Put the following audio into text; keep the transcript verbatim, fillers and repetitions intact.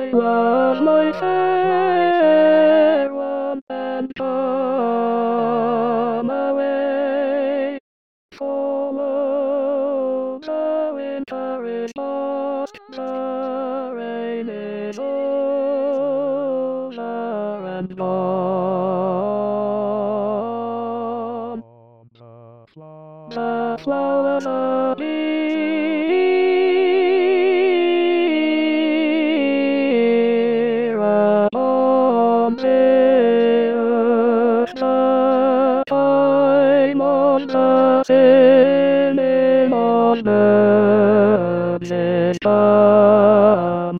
Was my fair one and come away. Follow the winter is past, the rain is over and gone. The flowers are dear upon the earth, the time of the singing of birds is come.